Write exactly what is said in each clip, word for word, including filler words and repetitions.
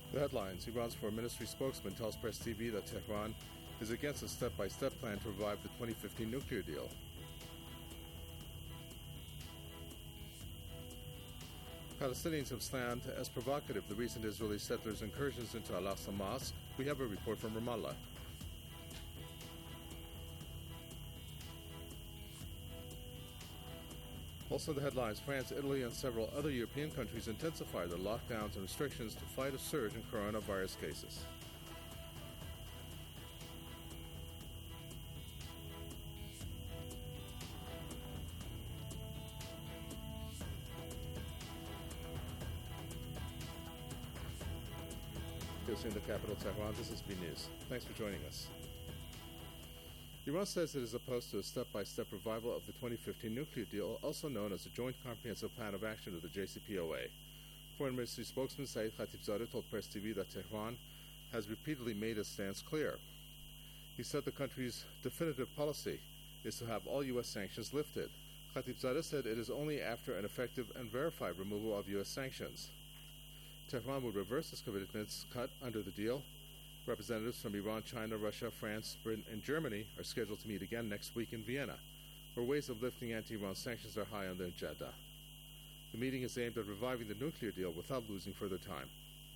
The headlines. Iran's foreign ministry spokesman tells Press T V that Tehran is against a step-by-step plan to revive the twenty fifteen nuclear deal. Palestinians have slammed as provocative the recent Israeli settlers' incursions into Al-Aqsa Mosque. We have a report from Ramallah. Also the headlines, France, Italy, and several other European countries intensify their lockdowns and restrictions to fight a surge in coronavirus cases. In the capital, Tehran, this is B News. Thanks for joining us. Iran says it is opposed to a step-by-step revival of the twenty fifteen nuclear deal, also known as the Joint Comprehensive Plan of Action of the J C P O A. Foreign Ministry spokesman Saeed Khatibzadeh told Press T V that Tehran has repeatedly made its stance clear. He said the country's definitive policy is to have all U S sanctions lifted. Khatibzadeh said it is only after an effective and verified removal of U S sanctions. Tehran would reverse its commitments cut under the deal. Representatives from Iran, China, Russia, France, Britain, and Germany are scheduled to meet again next week in Vienna, where ways of lifting anti-Iran sanctions are high on the agenda. The meeting is aimed at reviving the nuclear deal without losing further time.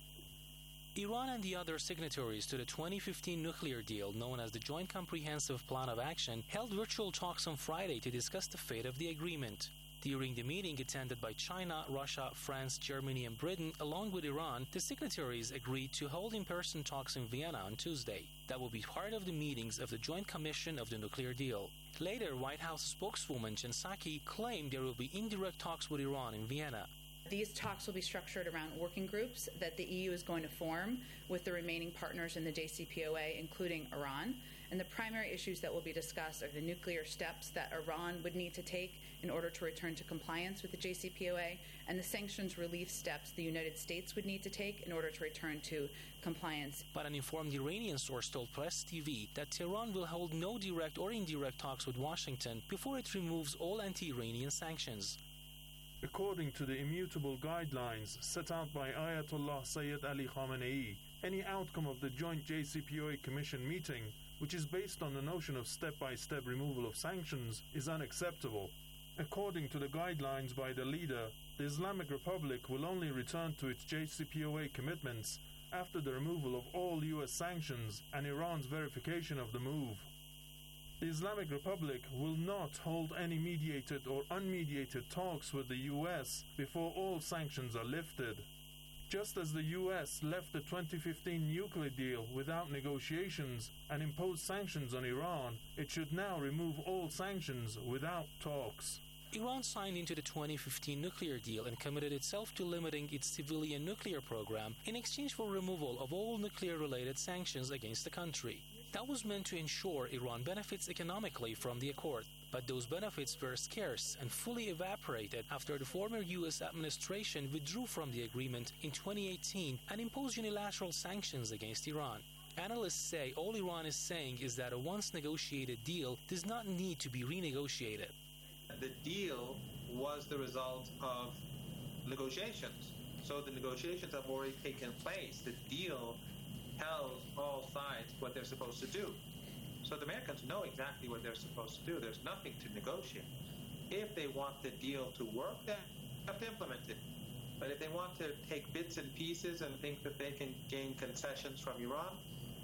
Iran and the other signatories to the twenty fifteen nuclear deal, known as the Joint Comprehensive Plan of Action, held virtual talks on Friday to discuss the fate of the agreement. During the meeting attended by China, Russia, France, Germany, and Britain, along with Iran, the signatories agreed to hold in-person talks in Vienna on Tuesday. That will be part of the meetings of the Joint Commission of the Nuclear Deal. Later, White House spokeswoman Jen Psaki claimed there will be indirect talks with Iran in Vienna. These talks will be structured around working groups that the E U is going to form with the remaining partners in the J C P O A, including Iran. And the primary issues that will be discussed are the nuclear steps that Iran would need to take in order to return to compliance with the J C P O A, and the sanctions relief steps the United States would need to take in order to return to compliance. But an informed Iranian source told Press T V that Tehran will hold no direct or indirect talks with Washington before it removes all anti-Iranian sanctions. According to the immutable guidelines set out by Ayatollah Sayyid Ali Khamenei, any outcome of the joint J C P O A Commission meeting, which is based on the notion of step-by-step removal of sanctions, is unacceptable. According to the guidelines by the leader, the Islamic Republic will only return to its J C P O A commitments after the removal of all U S sanctions and Iran's verification of the move. The Islamic Republic will not hold any mediated or unmediated talks with the U S before all sanctions are lifted. Just as the U S left the twenty fifteen nuclear deal without negotiations and imposed sanctions on Iran, it should now remove all sanctions without talks. Iran signed into the twenty fifteen nuclear deal and committed itself to limiting its civilian nuclear program in exchange for removal of all nuclear-related sanctions against the country. That was meant to ensure Iran benefits economically from the accord, but those benefits were scarce and fully evaporated after the former U S administration withdrew from the agreement in twenty eighteen and imposed unilateral sanctions against Iran. Analysts say all Iran is saying is that a once-negotiated deal does not need to be renegotiated. The deal was the result of negotiations. So the negotiations have already taken place. The deal tells all sides what they're supposed to do. So the Americans know exactly what they're supposed to do. There's nothing to negotiate. If they want the deal to work, they have to implement it. But if they want to take bits and pieces and think that they can gain concessions from Iran,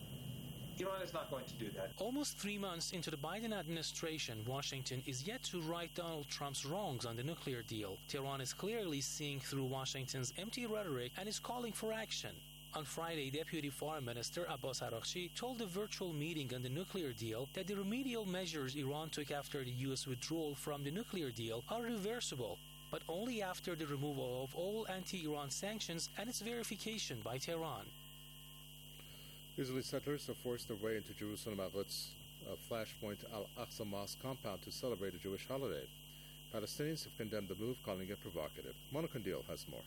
Iran is not going to do that. Almost three months into the Biden administration, Washington is yet to right Donald Trump's wrongs on the nuclear deal. Tehran is clearly seeing through Washington's empty rhetoric and is calling for action. On Friday, Deputy Foreign Minister Abbas Araghchi told a virtual meeting on the nuclear deal that the remedial measures Iran took after the U S withdrawal from the nuclear deal are reversible, but only after the removal of all anti-Iran sanctions and its verification by Tehran. Israeli settlers have forced their way into Jerusalem outlets uh, Flashpoint Al-Aqsa Mosque compound to celebrate a Jewish holiday. Palestinians have condemned the move, calling it provocative. Mona Kandil has more.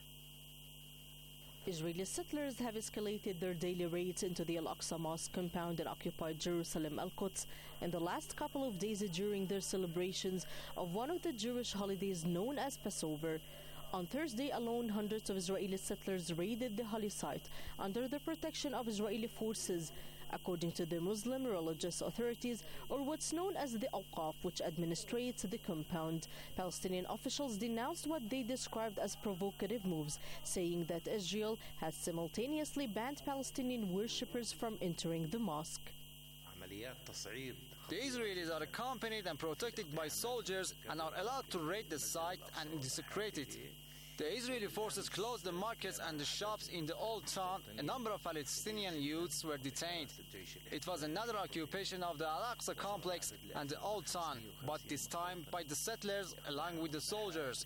Israeli settlers have escalated their daily raids into the Al-Aqsa Mosque compound in occupied Jerusalem, Al-Quds, in the last couple of days during their celebrations of one of the Jewish holidays known as Passover. On Thursday alone, hundreds of Israeli settlers raided the holy site under the protection of Israeli forces, according to the Muslim religious authorities, or what's known as the Awqaf, which administrates the compound. Palestinian officials denounced what they described as provocative moves, saying that Israel has simultaneously banned Palestinian worshippers from entering the mosque. The Israelis are accompanied and protected by soldiers and are allowed to raid the site and desecrate it. The Israeli forces closed the markets and the shops in the old town. A number of Palestinian youths were detained. It was another occupation of the Al-Aqsa complex and the old town, but this time by the settlers along with the soldiers.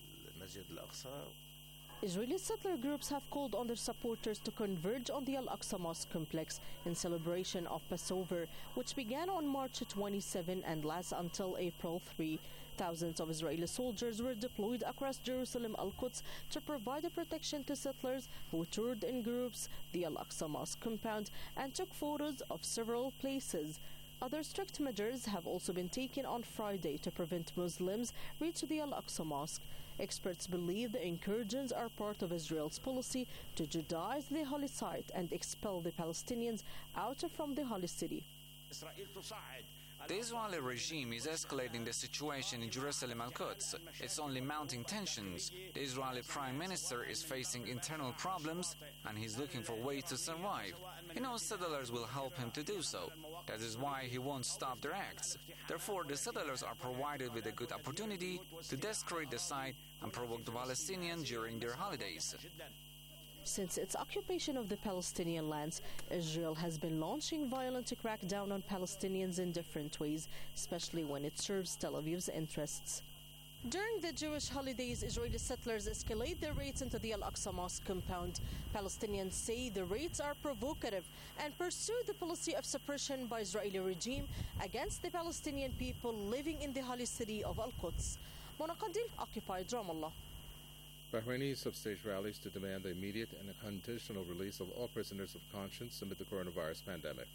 Israeli settler groups have called on their supporters to converge on the Al-Aqsa Mosque complex in celebration of Passover, which began on March twenty-seventh and lasts until April third. Thousands of Israeli soldiers were deployed across Jerusalem Al-Quds to provide protection to settlers who toured in groups the Al-Aqsa Mosque compound and took photos of several places. Other strict measures have also been taken on Friday to prevent Muslims reach the Al-Aqsa Mosque. Experts believe the incursions are part of Israel's policy to Judaize the holy site and expel the Palestinians out from the holy city. The Israeli regime is escalating the situation in Jerusalem Al-Quds. It's only mounting tensions. The Israeli Prime Minister is facing internal problems and he's looking for ways to survive. He knows settlers will help him to do so. That is why he won't stop their acts. Therefore, the settlers are provided with a good opportunity to desecrate the site and provoke the Palestinians during their holidays. Since its occupation of the Palestinian lands, Israel has been launching violent crackdown on Palestinians in different ways, especially when it serves Tel Aviv's interests. During the Jewish holidays, Israeli settlers escalate their raids into the Al-Aqsa Mosque compound. Palestinians say the raids are provocative and pursue the policy of suppression by Israeli regime against the Palestinian people living in the holy city of Al-Quds. Mona Qandil, occupied Ramallah. Bahrainis have staged rallies to demand the immediate and unconditional release of all prisoners of conscience amid the coronavirus pandemic.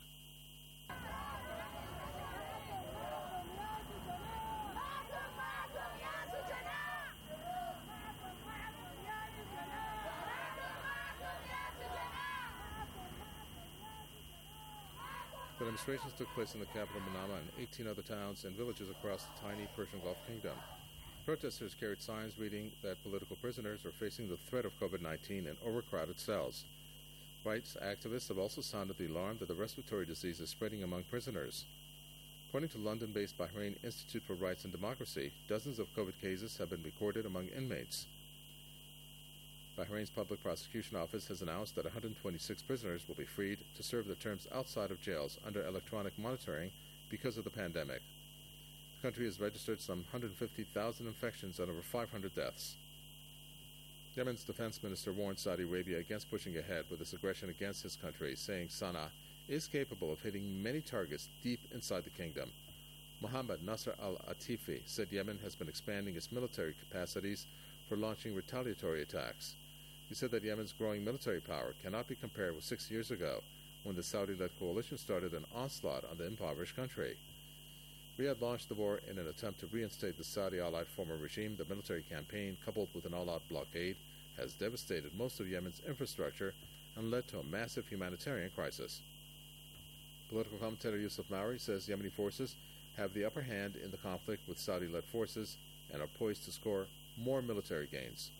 The demonstrations took place in the capital Manama and eighteen other towns and villages across the tiny Persian Gulf kingdom. Protesters carried signs reading that political prisoners are facing the threat of COVID nineteen in overcrowded cells. Rights activists have also sounded the alarm that the respiratory disease is spreading among prisoners. According to London-based Bahrain Institute for Rights and Democracy, dozens of COVID cases have been recorded among inmates. Bahrain's public prosecution office has announced that one hundred twenty-six prisoners will be freed to serve their terms outside of jails under electronic monitoring because of the pandemic. The country has registered some one hundred fifty thousand infections and over five hundred deaths. Yemen's defense minister warned Saudi Arabia against pushing ahead with its aggression against his country, saying Sana'a is capable of hitting many targets deep inside the kingdom. Mohammed Nasser al-Atifi said Yemen has been expanding its military capacities for launching retaliatory attacks. He said that Yemen's growing military power cannot be compared with six years ago, when the Saudi-led coalition started an onslaught on the impoverished country. Riyadh launched the war in an attempt to reinstate the Saudi-allied former regime. The military campaign, coupled with an all-out blockade, has devastated most of Yemen's infrastructure and led to a massive humanitarian crisis. Political commentator Yusuf Mauri says Yemeni forces have the upper hand in the conflict with Saudi-led forces and are poised to score more military gains.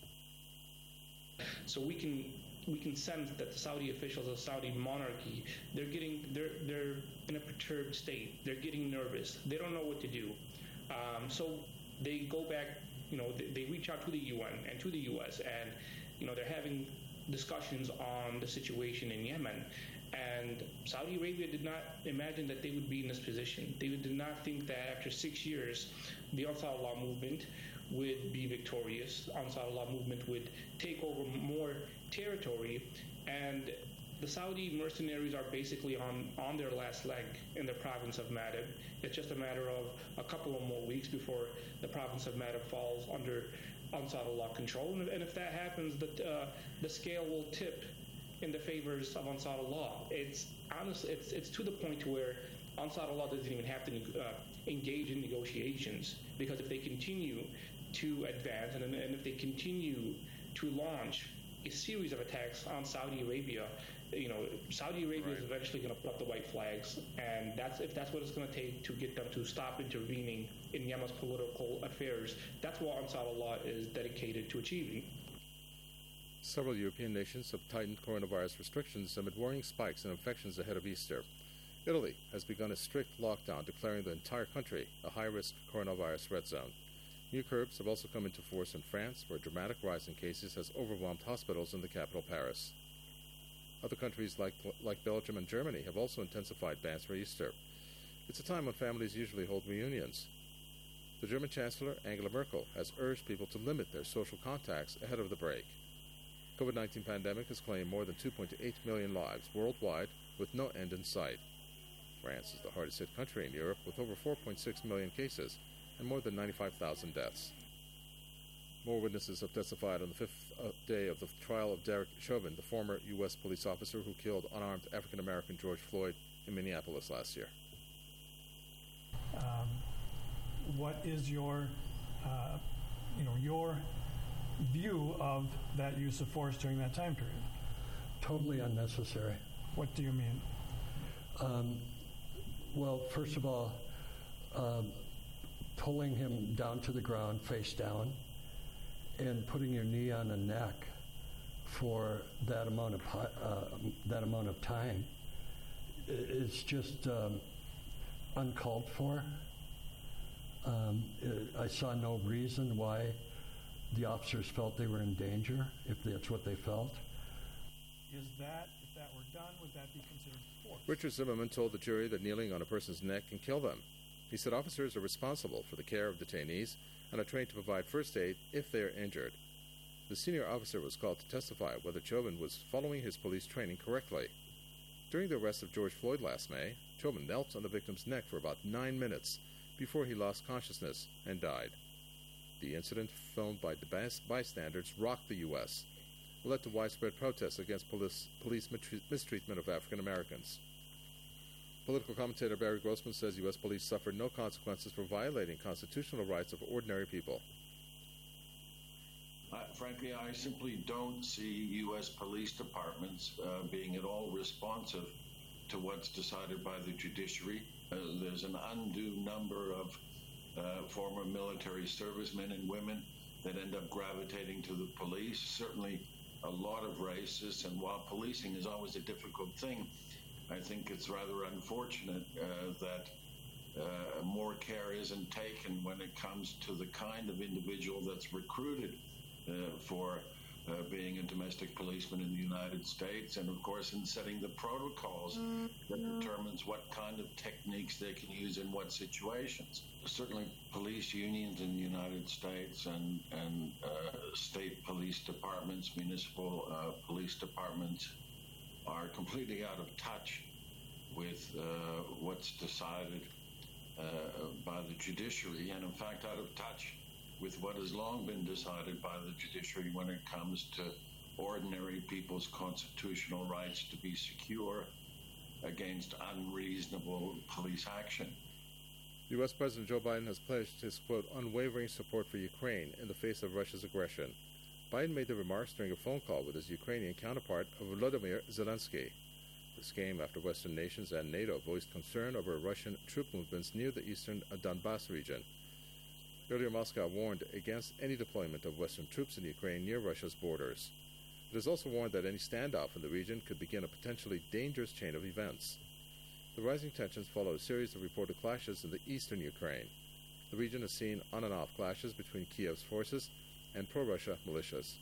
So we can we can sense that the Saudi officials, the Saudi monarchy, they're getting they're they're in a perturbed state. They're getting nervous. They don't know what to do. Um, so they go back. You know, they, they reach out to the U N and to the U S, and you know they're having discussions on the situation in Yemen. And Saudi Arabia did not imagine that they would be in this position. They did not think that after six years, the Ansar Allah movement would be victorious. Ansar Allah movement would take over more territory, and the Saudi mercenaries are basically on, on their last leg in the province of Madib. It's just a matter of a couple of more weeks before the province of Madib falls under Ansar Allah control. And, and if that happens, the, uh, the scale will tip in the favors of Ansar Allah. It's honestly, it's it's to the point where Ansar Allah doesn't even have to uh, engage in negotiations, because if they continue to advance and, and if they continue to launch a series of attacks on Saudi Arabia. You know, Saudi Arabia right. is eventually going to put up the white flags, and that's if that's what it's going to take to get them to stop intervening in Yemen's political affairs. That's what Ansar Allah is dedicated to achieving. Several European nations have tightened coronavirus restrictions amid worrying spikes in infections ahead of Easter. Italy has begun a strict lockdown, declaring the entire country a high-risk coronavirus red zone. New curbs have also come into force in France, where a dramatic rise in cases has overwhelmed hospitals in the capital, Paris. Other countries like, like Belgium and Germany have also intensified bans for Easter. It's a time when families usually hold reunions. The German Chancellor, Angela Merkel, has urged people to limit their social contacts ahead of the break. COVID nineteen pandemic has claimed more than two point eight million lives worldwide, with no end in sight. France is the hardest hit country in Europe, with over four point six million cases and more than ninety-five thousand deaths. More witnesses have testified on the fifth uh, day of the trial of Derek Chauvin, the former U S police officer who killed unarmed African-American George Floyd in Minneapolis last year. Um, what is your, uh, you know, your view of that use of force during that time period? Totally unnecessary. What do you mean? Um, well, first of all, um, pulling him down to the ground, face down, and putting your knee on the neck for that amount of uh, that amount of time is just um, uncalled for. Um, it, I saw no reason why the officers felt they were in danger, if that's what they felt. Is that, if that were done, would that be considered force? Richard Zimmerman told the jury that kneeling on a person's neck can kill them. He said officers are responsible for the care of detainees and are trained to provide first aid if they are injured. The senior officer was called to testify whether Chauvin was following his police training correctly. During the arrest of George Floyd last May, Chauvin knelt on the victim's neck for about nine minutes before he lost consciousness and died. The incident, filmed by bystanders, rocked the U S It led to widespread protests against police, police mistreatment of African Americans. Political commentator Barry Grossman says U S police suffered no consequences for violating constitutional rights of ordinary people. Uh, frankly, I simply don't see U S police departments uh, being at all responsive to what's decided by the judiciary. Uh, there's an undue number of uh, former military servicemen and women that end up gravitating to the police. Certainly a lot of racists, and while policing is always a difficult thing, I think it's rather unfortunate uh, that uh, more care isn't taken when it comes to the kind of individual that's recruited uh, for uh, being a domestic policeman in the United States, and of course in setting the protocols that determines what kind of techniques they can use in what situations. Certainly police unions in the United States and, and uh, state police departments, municipal uh, police departments are completely out of touch with uh, what's decided uh, by the judiciary, and in fact out of touch with what has long been decided by the judiciary when it comes to ordinary people's constitutional rights to be secure against unreasonable police action. U S President Joe Biden has pledged his, quote, unwavering support for Ukraine in the face of Russia's aggression. Biden made the remarks during a phone call with his Ukrainian counterpart, Volodymyr Zelensky. This came after Western nations and NATO voiced concern over Russian troop movements near the eastern Donbass region. Earlier, Moscow warned against any deployment of Western troops in Ukraine near Russia's borders. It has also warned that any standoff in the region could begin a potentially dangerous chain of events. The rising tensions follow a series of reported clashes in the eastern Ukraine. The region has seen on and off clashes between Kiev's forces and pro-Russia militias.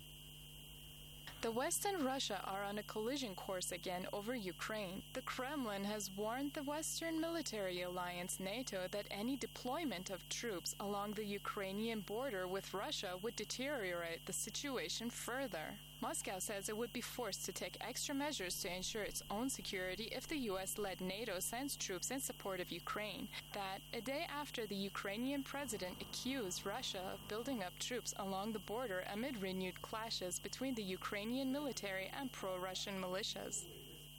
The West and Russia are on a collision course again over Ukraine. The Kremlin has warned the Western military alliance NATO that any deployment of troops along the Ukrainian border with Russia would deteriorate the situation further. Moscow says it would be forced to take extra measures to ensure its own security if the U S-led NATO sends troops in support of Ukraine. That, a day after the Ukrainian president accused Russia of building up troops along the border amid renewed clashes between the Ukrainian military and pro-Russian militias.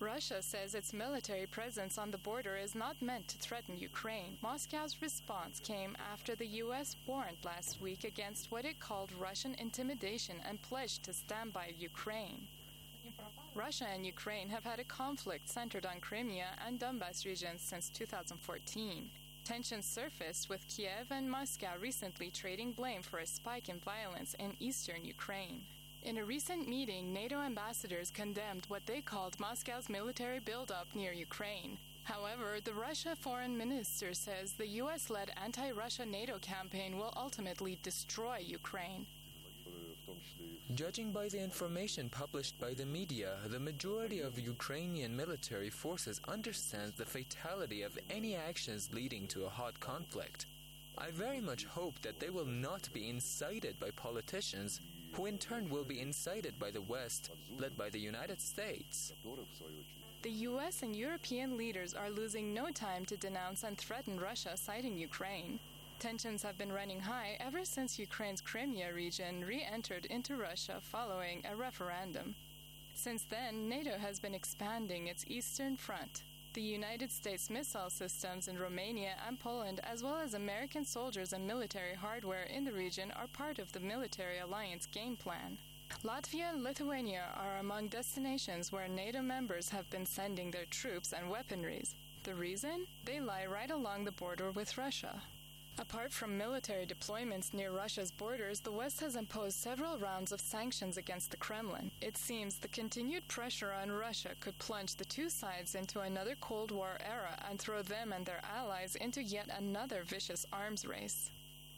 Russia says its military presence on the border is not meant to threaten Ukraine. Moscow's response came after the U S warned last week against what it called Russian intimidation and pledged to stand by Ukraine. Russia and Ukraine have had a conflict centered on Crimea and Donbas regions since two thousand fourteen. Tensions surfaced with Kiev and Moscow recently trading blame for a spike in violence in eastern Ukraine. In a recent meeting, NATO ambassadors condemned what they called Moscow's military buildup near Ukraine. However, the Russia foreign minister says the U S-led anti-Russia NATO campaign will ultimately destroy Ukraine. Judging by the information published by the media, the majority of Ukrainian military forces understands the fatality of any actions leading to a hot conflict. I very much hope that they will not be incited by politicians, who in turn will be incited by the West, led by the United States. The U S and European leaders are losing no time to denounce and threaten Russia, citing Ukraine. Tensions have been running high ever since Ukraine's Crimea region re-entered into Russia following a referendum. Since then, NATO has been expanding its eastern front. The United States missile systems in Romania and Poland, as well as American soldiers and military hardware in the region, are part of the military alliance game plan. Latvia and Lithuania are among destinations where NATO members have been sending their troops and weaponries. The reason? They lie right along the border with Russia. Apart from military deployments near Russia's borders, the West has imposed several rounds of sanctions against the Kremlin. It seems the continued pressure on Russia could plunge the two sides into another Cold War era and throw them and their allies into yet another vicious arms race.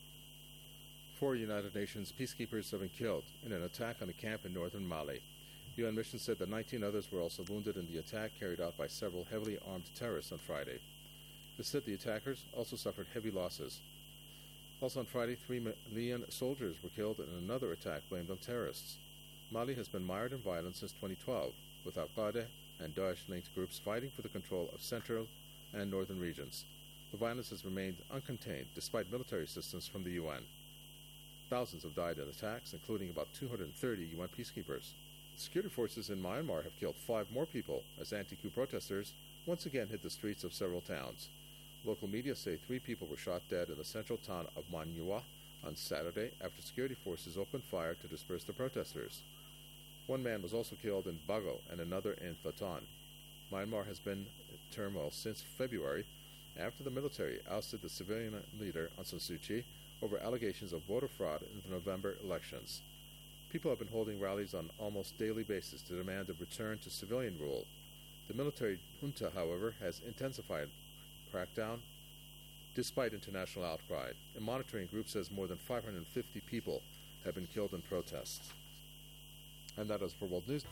Four United Nations peacekeepers have been killed in an attack on a camp in northern Mali. The U N mission said that nineteen others were also wounded in the attack carried out by several heavily armed terrorists on Friday. It said the attackers also suffered heavy losses. Also on Friday, three Malian soldiers were killed in another attack blamed on terrorists. Mali has been mired in violence since twenty twelve, with Al-Qaeda and Daesh-linked groups fighting for the control of central and northern regions. The violence has remained uncontained despite military assistance from the U N. Thousands have died in attacks, including about two hundred thirty U N peacekeepers. Security forces in Myanmar have killed five more people as anti-coup protesters once again hit the streets of several towns. Local media say three people were shot dead in the central town of Manyua on Saturday after security forces opened fire to disperse the protesters. One man was also killed in Bago and another in Thatan. Myanmar has been in turmoil since February after the military ousted the civilian leader Aung San Suu Kyi over allegations of voter fraud in the November elections. People have been holding rallies on almost daily basis to demand a return to civilian rule. The military junta, however, has intensified crackdown despite international outcry. A monitoring group says more than five hundred fifty people have been killed in protests. And that is for World News.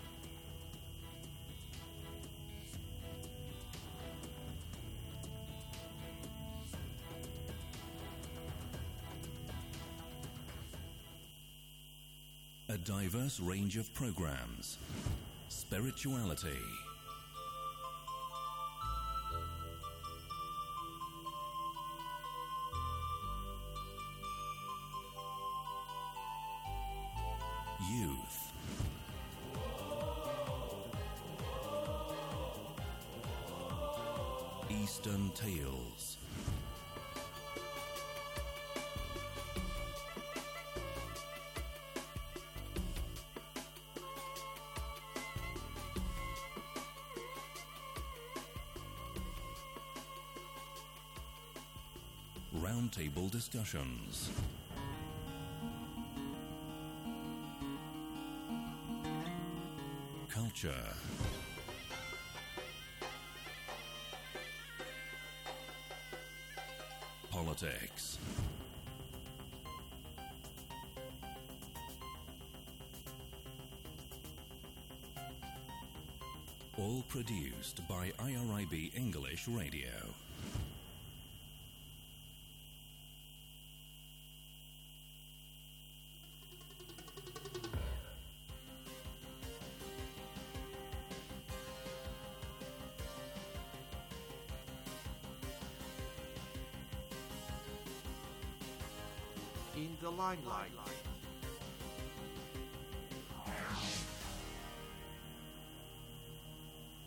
A diverse range of programs. Spirituality. Youth. Eastern Tales. Roundtable discussions. Culture. Politics. All produced by I R I B English Radio. In the limelight.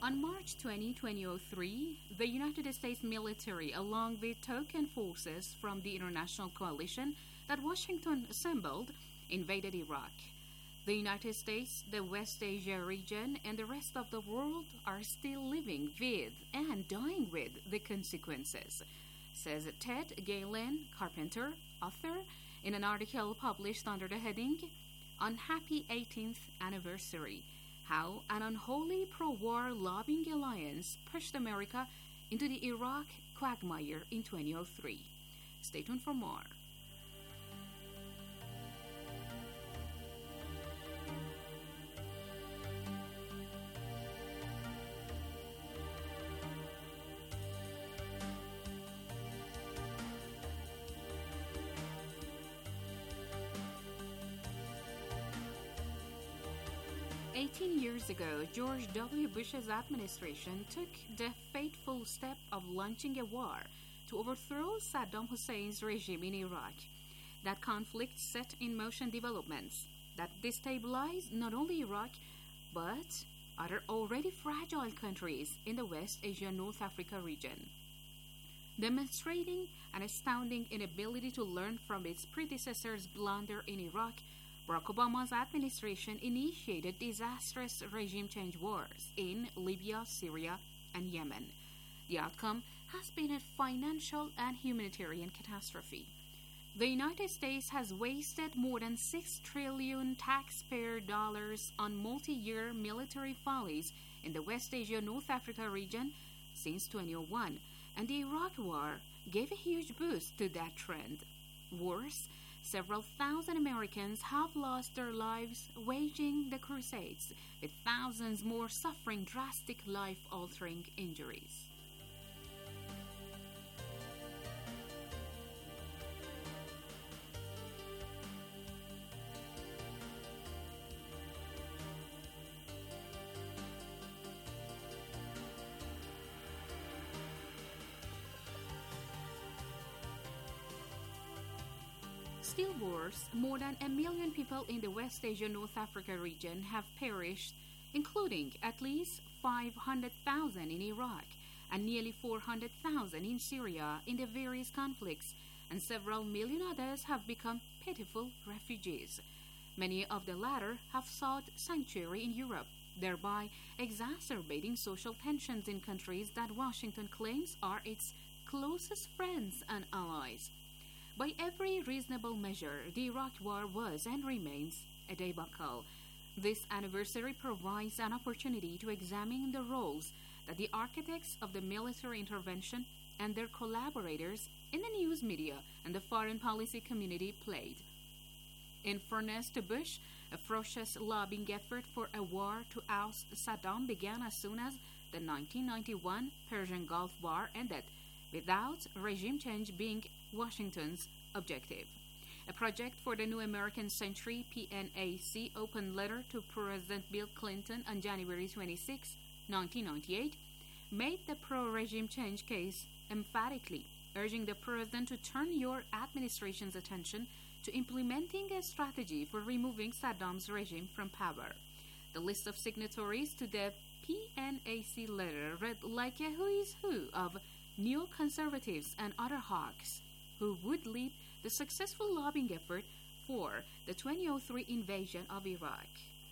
On March twentieth, twenty oh three, the United States military, along with token forces from the international coalition that Washington assembled, invaded Iraq. The United States, the West Asia region, and the rest of the world are still living with and dying with the consequences, says Ted Galen Carpenter, author, in an article published under the heading Unhappy eighteenth Anniversary: How an Unholy Pro-War Lobbying Alliance Pushed America into the Iraq Quagmire in twenty oh three. Stay tuned for more. Eighteen years ago, George W. Bush's administration took the fateful step of launching a war to overthrow Saddam Hussein's regime in Iraq. That conflict set in motion developments that destabilized not only Iraq, but other already fragile countries in the West Asia North Africa region. Demonstrating an astounding inability to learn from its predecessor's blunder in Iraq, Barack Obama's administration initiated disastrous regime change wars in Libya, Syria, and Yemen. The outcome has been a financial and humanitarian catastrophe. The United States has wasted more than six trillion taxpayer dollars on multi-year military follies in the West Asia North Africa region since twenty oh one, and the Iraq War gave a huge boost to that trend. Worse, several thousand Americans have lost their lives waging the crusades, with thousands more suffering drastic life-altering injuries. Still worse, more than a million people in the West Asia North Africa region have perished, including at least five hundred thousand in Iraq and nearly four hundred thousand in Syria in the various conflicts, and several million others have become pitiful refugees. Many of the latter have sought sanctuary in Europe, thereby exacerbating social tensions in countries that Washington claims are its closest friends and allies. By every reasonable measure, the Iraq War was and remains a debacle. This anniversary provides an opportunity to examine the roles that the architects of the military intervention and their collaborators in the news media and the foreign policy community played. In fairness to Bush, a ferocious lobbying effort for a war to oust Saddam began as soon as the nineteen ninety-one Persian Gulf War ended, without regime change being Washington's objective. A project for the New American Century, P N A C, open letter to President Bill Clinton on January twenty-sixth, nineteen ninety-eight, made the pro-regime change case emphatically, urging the President to turn your administration's attention to implementing a strategy for removing Saddam's regime from power. The list of signatories to the P N A C letter read like a who is who of neoconservatives and other hawks who would lead the successful lobbying effort for the twenty oh three invasion of Iraq.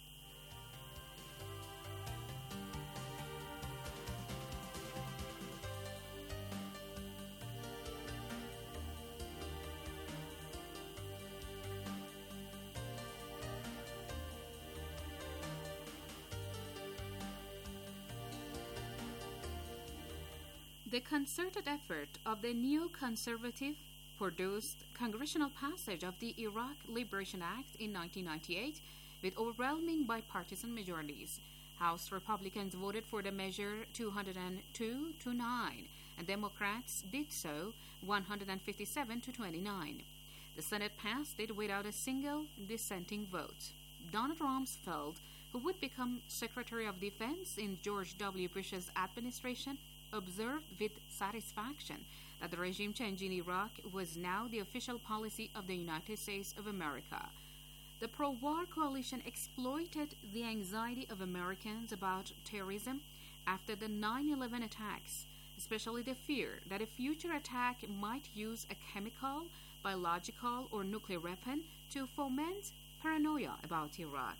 The concerted effort of the neoconservative produced congressional passage of the Iraq Liberation Act in nineteen ninety-eight with overwhelming bipartisan majorities. House Republicans voted for the measure two hundred two to nine, and Democrats did so one hundred fifty-seven to twenty-nine. The Senate passed it without a single dissenting vote. Donald Rumsfeld, who would become Secretary of Defense in George W. Bush's administration, observed with satisfaction that the regime change in Iraq was now the official policy of the United States of America. The pro-war coalition exploited the anxiety of Americans about terrorism after the nine eleven attacks, especially the fear that a future attack might use a chemical, biological, or nuclear weapon to foment paranoia about Iraq.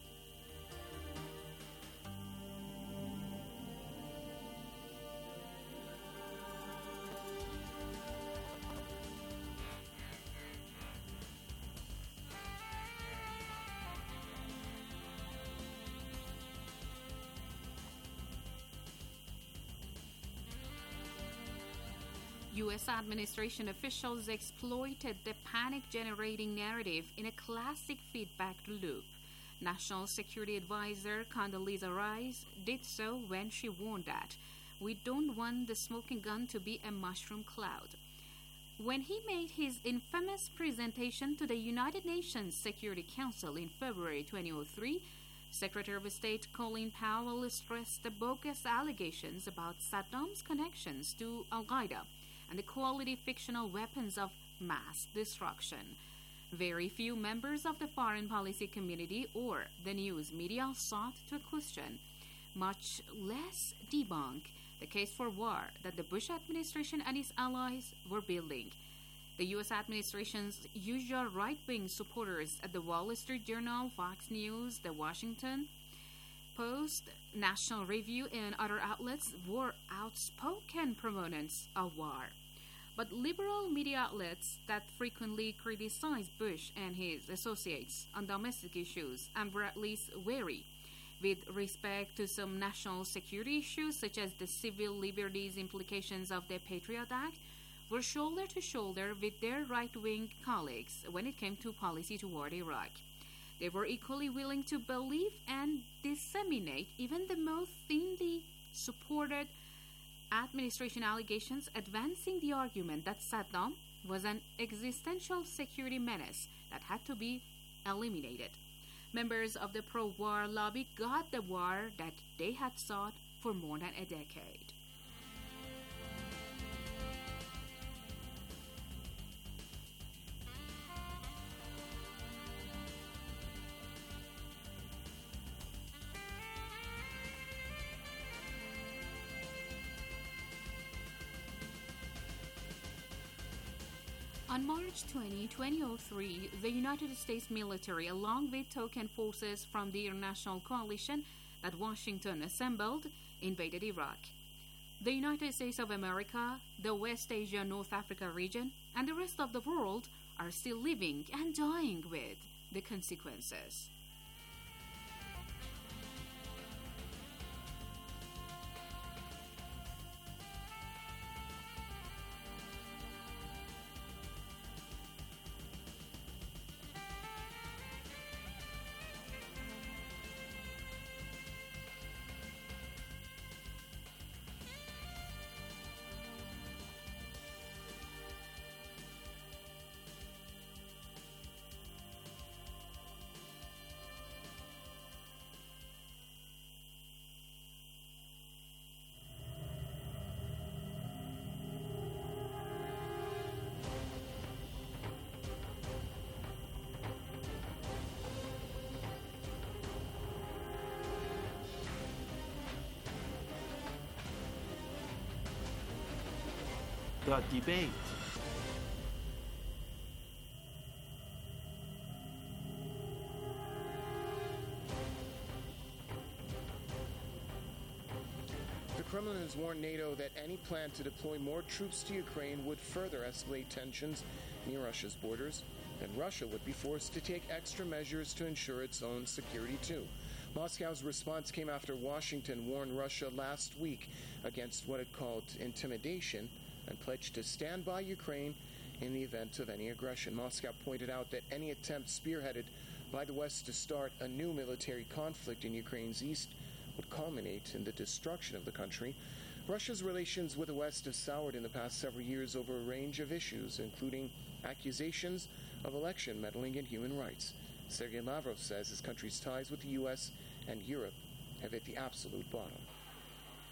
U S administration officials exploited the panic-generating narrative in a classic feedback loop. National Security Advisor Condoleezza Rice did so when she warned that we don't want the smoking gun to be a mushroom cloud. When he made his infamous presentation to the United Nations Security Council in February twenty oh three, Secretary of State Colin Powell stressed the bogus allegations about Saddam's connections to Al-Qaeda and the quality fictional weapons of mass destruction. Very few members of the foreign policy community or the news media sought to question, much less debunk, the case for war that the Bush administration and its allies were building. The U S administration's usual right-wing supporters at the Wall Street Journal, Fox News, The Washington Post, National Review, and other outlets were outspoken proponents of war. But liberal media outlets that frequently criticize Bush and his associates on domestic issues and were at least wary with respect to some national security issues such as the civil liberties implications of the Patriot Act were shoulder to shoulder with their right-wing colleagues when it came to policy toward Iraq. They were equally willing to believe and disseminate even the most thinly supported administration allegations, advancing the argument that Saddam was an existential security menace that had to be eliminated. Members of the pro-war lobby got the war that they had sought for more than a decade. On March twentieth, twenty oh three, the United States military, along with token forces from the international coalition that Washington assembled, invaded Iraq. The United States of America, the West Asia North Africa region, and the rest of the world are still living and dying with the consequences. The debate. The Kremlin has warned NATO that any plan to deploy more troops to Ukraine would further escalate tensions near Russia's borders, and Russia would be forced to take extra measures to ensure its own security too. Moscow's response came after Washington warned Russia last week against what it called intimidation and pledged to stand by Ukraine in the event of any aggression. Moscow pointed out that any attempt spearheaded by the West to start a new military conflict in Ukraine's east would culminate in the destruction of the country. Russia's relations with the West have soured in the past several years over a range of issues, including accusations of election meddling in human rights. Sergei Lavrov says his country's ties with the U S and Europe have hit the absolute bottom.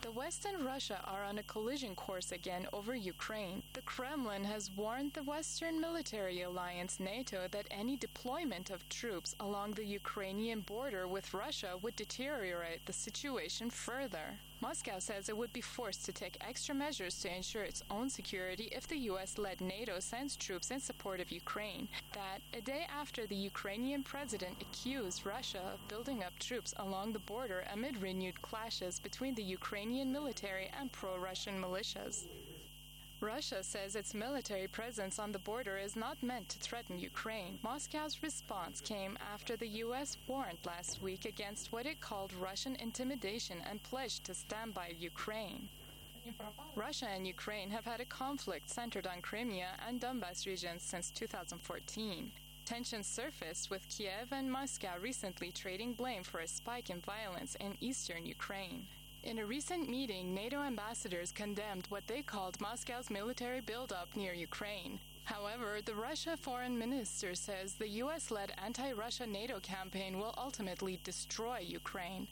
The West and Russia are on a collision course again over Ukraine. The Kremlin has warned the Western military alliance NATO that any deployment of troops along the Ukrainian border with Russia would deteriorate the situation further. Moscow says it would be forced to take extra measures to ensure its own security if the U S-led NATO sends troops in support of Ukraine. That, a day after the Ukrainian president accused Russia of building up troops along the border amid renewed clashes between the Ukrainian military and pro-Russian militias. Russia says its military presence on the border is not meant to threaten Ukraine. Moscow's response came after the U S warned last week against what it called Russian intimidation and pledged to stand by Ukraine. Russia and Ukraine have had a conflict centered on Crimea and Donbas regions since two thousand fourteen. Tensions surfaced with Kiev and Moscow recently trading blame for a spike in violence in eastern Ukraine. In a recent meeting, NATO ambassadors condemned what they called Moscow's military buildup near Ukraine. However, the Russia foreign minister says the U S-led anti-Russia NATO campaign will ultimately destroy Ukraine.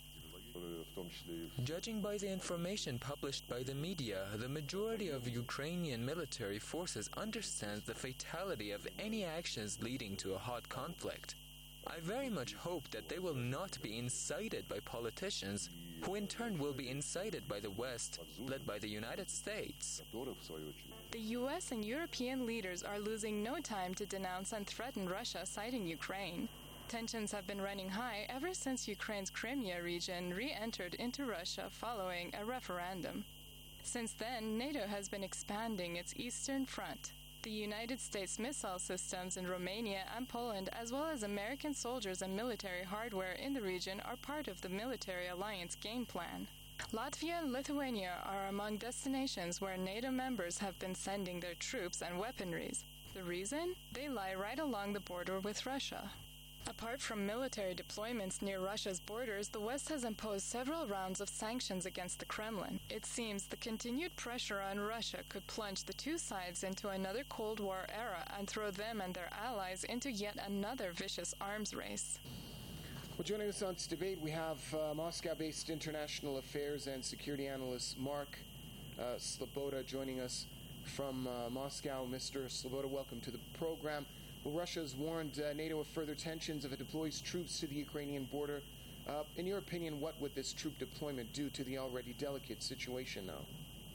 Judging by the information published by the media, the majority of Ukrainian military forces understands the fatality of any actions leading to a hot conflict. I very much hope that they will not be incited by politicians, who in turn will be incited by the West, led by the United States. The U S and European leaders are losing no time to denounce and threaten Russia, citing Ukraine. Tensions have been running high ever since Ukraine's Crimea region re-entered into Russia following a referendum. Since then, NATO has been expanding its eastern front. The United States missile systems in Romania and Poland, as well as American soldiers and military hardware in the region, are part of the military alliance game plan. Latvia and Lithuania are among destinations where NATO members have been sending their troops and weaponries. The reason? They lie right along the border with Russia. Apart from military deployments near Russia's borders, the West has imposed several rounds of sanctions against the Kremlin. It seems the continued pressure on Russia could plunge the two sides into another Cold War era and throw them and their allies into yet another vicious arms race. Well, joining us on Debate Debate, we have uh, Moscow-based international affairs and security analyst Mark uh, Sloboda joining us from uh, Moscow. Mister Sloboda, welcome to the program. Well, Russia has warned uh, NATO of further tensions if it deploys troops to the Ukrainian border. Uh, in your opinion, what would this troop deployment do to the already delicate situation now?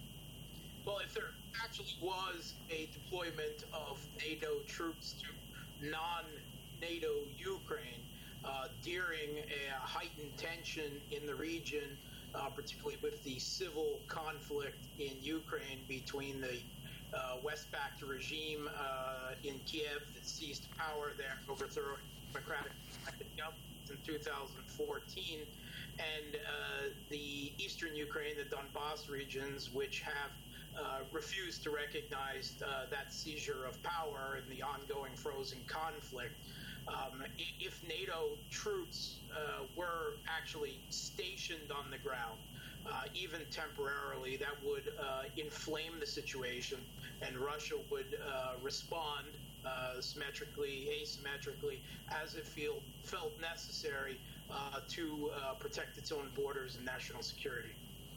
Well, if there actually was a deployment of NATO troops to non-NATO Ukraine uh, during a heightened tension in the region, uh, particularly with the civil conflict in Ukraine between the Uh, West-backed regime uh, in Kiev that seized power there, overthrew democratic government in two thousand fourteen, and uh, the eastern Ukraine, the Donbas regions, which have uh, refused to recognize uh, that seizure of power in the ongoing frozen conflict. Um, if NATO troops uh, were actually stationed on the ground, Uh, even temporarily, that would uh, inflame the situation, and Russia would uh, respond uh, symmetrically, asymmetrically, as it feel, felt necessary uh, to uh, protect its own borders and national security.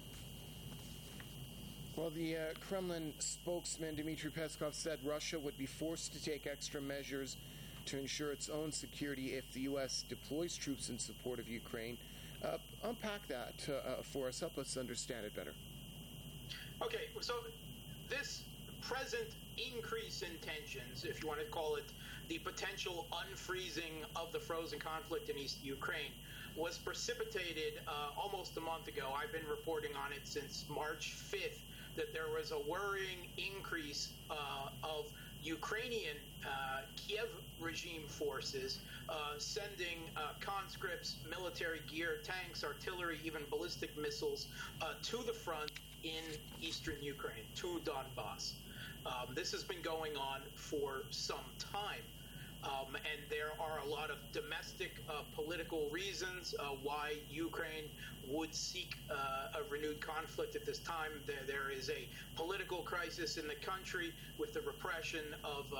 Well, the uh, Kremlin spokesman Dmitry Peskov said Russia would be forced to take extra measures to ensure its own security if the U S deploys troops in support of Ukraine. Uh, unpack that uh, uh, for us. Help us understand it better. Okay, so this present increase in tensions, if you want to call it the potential unfreezing of the frozen conflict in East Ukraine, was precipitated uh, almost a month ago. I've been reporting on it since March fifth, that there was a worrying increase uh, of Ukrainian uh, Kiev regime forces uh, sending uh, conscripts, military gear, tanks, artillery, even ballistic missiles uh, to the front in eastern Ukraine, to Donbas. Um, this has been going on for some time. Um, and there are a lot of domestic uh, political reasons uh, why Ukraine would seek uh, a renewed conflict at this time. There, there is a political crisis in the country with the repression of uh,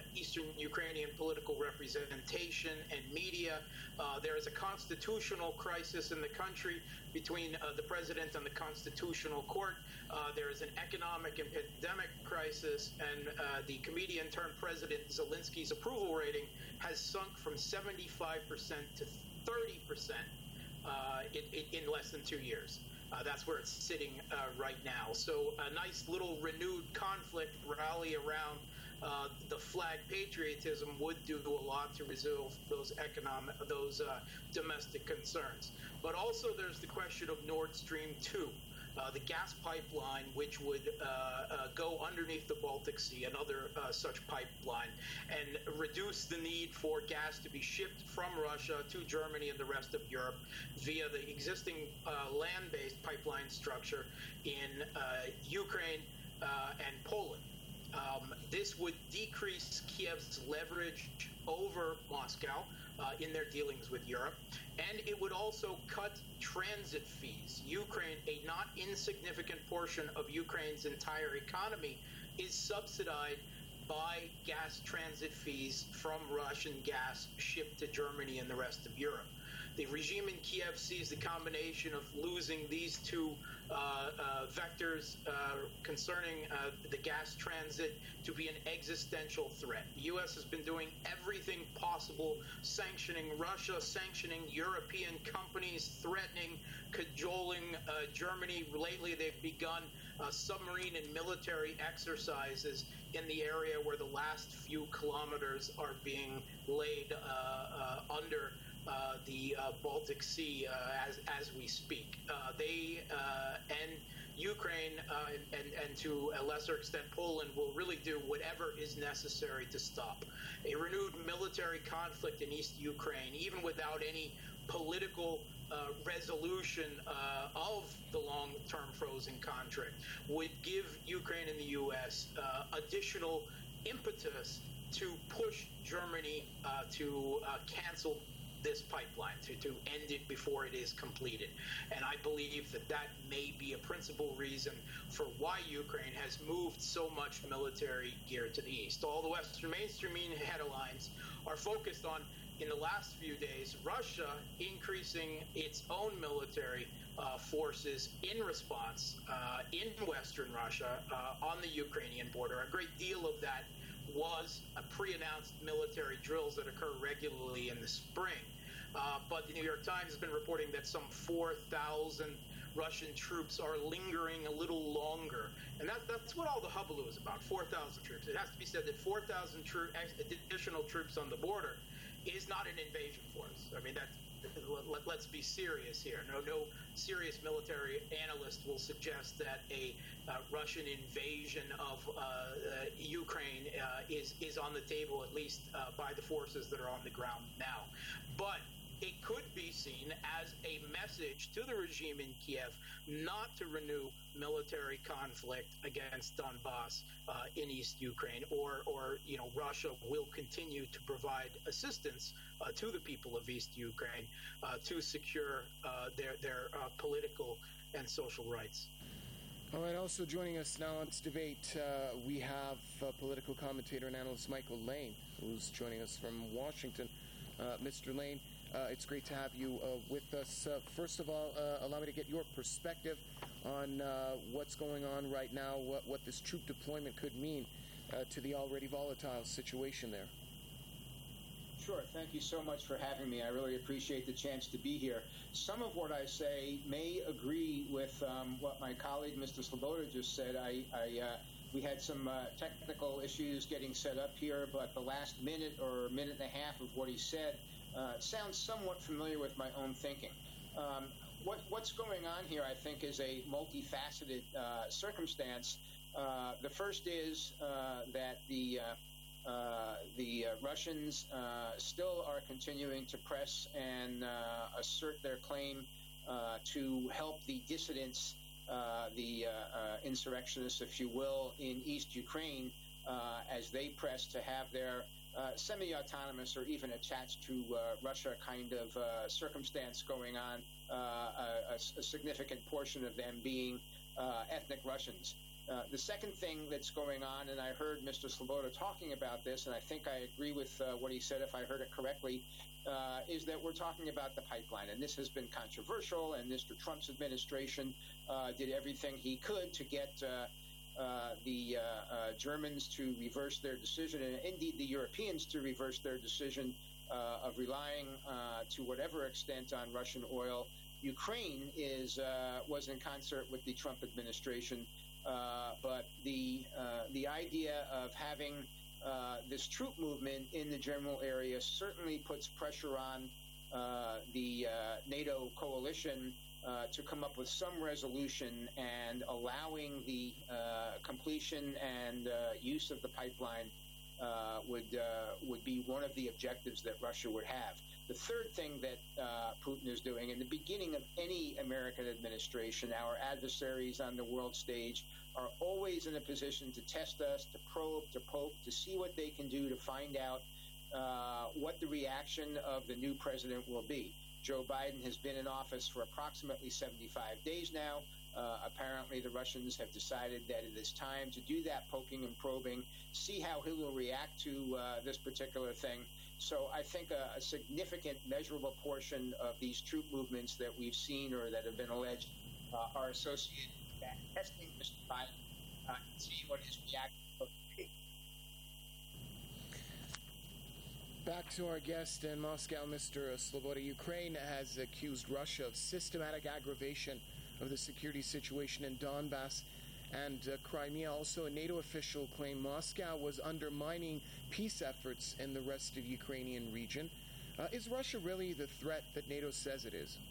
Eastern Ukrainian political representation and media. Uh, there is a constitutional crisis in the country between uh, the president and the Constitutional Court. Uh, there is an economic and pandemic crisis, and uh, the comedian turned President Zelensky's approval rating has sunk from seventy-five percent to thirty percent uh, in, in, in less than two years. Uh, that's where it's sitting uh, right now. So a nice little renewed conflict rally around uh, the flag patriotism would do a lot to resolve those economic, those uh, domestic concerns. But also there's the question of Nord Stream two. Uh, the gas pipeline, which would uh, uh, go underneath the Baltic Sea, another uh, such pipeline, and reduce the need for gas to be shipped from Russia to Germany and the rest of Europe via the existing uh, land-based pipeline structure in uh, Ukraine uh, and Poland. Um, this would decrease Kiev's leverage over Moscow uh, in their dealings with Europe, and it would also cut transit fees. Ukraine, a not insignificant portion of Ukraine's entire economy, is subsidized by gas transit fees from Russian gas shipped to Germany and the rest of Europe. The regime in Kiev sees the combination of losing these two uh, uh, vectors uh, concerning uh, the gas transit to be an existential threat. The U S has been doing everything possible, sanctioning Russia, sanctioning European companies, threatening, cajoling uh, Germany. Lately, they've begun uh, submarine and military exercises in the area where the last few kilometers are being laid uh, uh, under Uh, the uh, Baltic Sea uh, as as we speak. Uh, they uh, and Ukraine uh, and, and to a lesser extent Poland will really do whatever is necessary to stop a renewed military conflict in East Ukraine, even without any political uh, resolution uh, of the long-term frozen conflict, would give Ukraine and the U S uh, additional impetus to push Germany uh, to uh, cancel this pipeline, to, to end it before it is completed. And I believe that that may be a principal reason for why Ukraine has moved so much military gear to the east. All the Western mainstream headlines are focused on, in the last few days, Russia increasing its own military uh, forces in response uh, in Western Russia uh, on the Ukrainian border. A great deal of that was a pre-announced military drills that occur regularly in the spring. Uh, but the New York Times has been reporting that some four thousand Russian troops are lingering a little longer. And that, that's what all the hubbub is about, four thousand troops. It has to be said that four thousand tro- additional troops on the border is not an invasion force. I mean, that's Let, let's be serious here. No, no serious military analyst will suggest that a uh, Russian invasion of uh, uh, Ukraine uh, is is on the table, at least uh, by the forces that are on the ground now. But it could be seen as a message to the regime in Kiev not to renew military conflict against Donbass uh, in East Ukraine, or, or you know, Russia will continue to provide assistance uh, to the people of East Ukraine uh, to secure uh, their their uh, political and social rights. All right, also joining us now on this debate, uh, we have uh, political commentator and analyst Michael Lane, who's joining us from Washington. Uh, Mister Lane, Uh, it's great to have you uh, with us. Uh, first of all, uh, allow me to get your perspective on uh, what's going on right now, what, what this troop deployment could mean uh, to the already volatile situation there. Sure. Thank you so much for having me. I really appreciate the chance to be here. Some of what I say may agree with um, what my colleague, Mister Sloboda, just said. I, I uh, we had some uh, technical issues getting set up here, but the last minute or minute and a half of what he said Uh, sounds somewhat familiar with my own thinking. Um, what, what's going on here, I think, is a multifaceted uh, circumstance. Uh, the first is uh, that the uh, uh, the uh, Russians uh, still are continuing to press and uh, assert their claim uh, to help the dissidents, uh, the uh, uh, insurrectionists, if you will, in East Ukraine uh, as they press to have their Uh, semi-autonomous or even attached to uh, Russia kind of uh, circumstance going on, uh, a, a significant portion of them being uh, ethnic Russians. Uh, Uh, the second thing that's going on, and I heard Mister Sloboda talking about this, and I think I agree with uh, what he said if I heard it correctly, uh, is that we're talking about the pipeline. And this has been controversial, and Mister Trump's administration uh, did everything he could to get uh, uh, the uh, uh, Germans to reverse their decision, and indeed the Europeans to reverse their decision uh, of relying uh, to whatever extent on Russian oil. Ukraine is uh, was in concert with the Trump administration, uh, but the uh, the idea of having uh, this troop movement in the general area certainly puts pressure on uh, the uh, NATO coalition uh, to come up with some resolution, and allowing the uh, completion and uh, use of the pipeline uh, would uh, would be one of the objectives that Russia would have. The third thing that uh, Putin is doing, in the beginning of any American administration, our adversaries on the world stage are always in a position to test us, to probe, to poke, to see what they can do to find out uh, what the reaction of the new president will be. Joe Biden has been in office for approximately seventy-five days now. Uh, apparently, the Russians have decided that it is time to do that poking and probing, see how he will react to uh, this particular thing. So I think a, a significant, measurable portion of these troop movements that we've seen or that have been alleged uh, are associated with that. Testing Mister Biden uh, and seeing what his reaction will be. Back to our guest in Moscow, Mister Sloboda. Ukraine has accused Russia of systematic aggravation of the security situation in Donbass and uh, Crimea. Also, a NATO official claimed Moscow was undermining peace efforts in the rest of the Ukrainian region. Uh, is Russia really the threat that NATO says it is?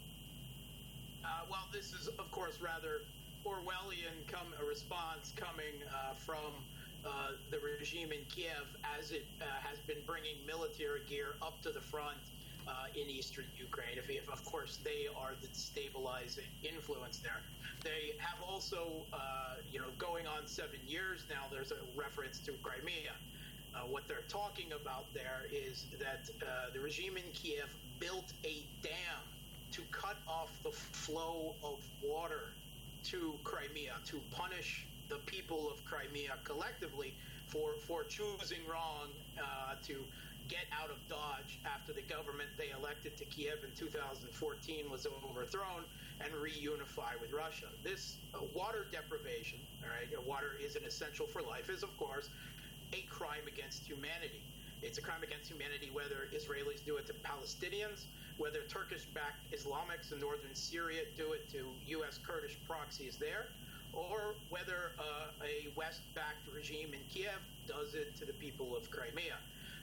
Uh, well, this is, of course, rather Orwellian come a response coming uh, from uh, the regime in Kiev, as it uh, has been bringing military gear up to the front Uh, in eastern Ukraine, if, if of course they are the destabilizing influence there. They have also, uh, you know, going on seven years now, there's a reference to Crimea. Uh, what they're talking about there is that uh, the regime in Kiev built a dam to cut off the flow of water to Crimea, to punish the people of Crimea collectively for, for choosing wrong uh, to get out of Dodge after the government they elected to Kiev in two thousand fourteen was overthrown, and reunify with Russia. This uh, water deprivation, all right, water is an essential for life, is of course a crime against humanity. It's a crime against humanity whether Israelis do it to Palestinians, whether Turkish-backed Islamics in northern Syria do it to U S Kurdish proxies there, or whether uh, a West-backed regime in Kiev does it to the people of Crimea.